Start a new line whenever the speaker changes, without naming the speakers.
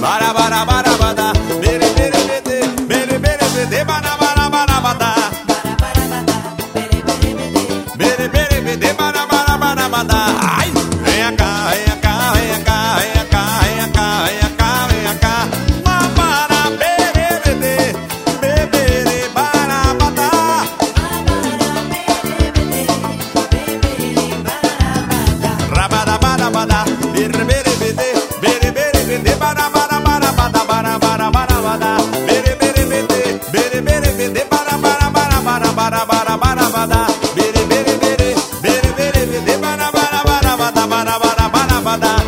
bara bara bara bada, bere bere bede, bere bere bede, bara bara bara bada, bere bere bede, bara bara bara bada. Ai, vem cá, vem cá, vem cá, vem cá, vem cá, vem cá, vem cá. Bara bere bede, bere bara bada. Rabada bara bada, bere bere bede, bere bere bede, bara bara bara bada, bara bara bara bada, bere bere bede, bere bere bede, bara bara bara bara bara bara bara bada, bere bere bede, bere bere bede, bara bara bara bada, bara bara bara bada.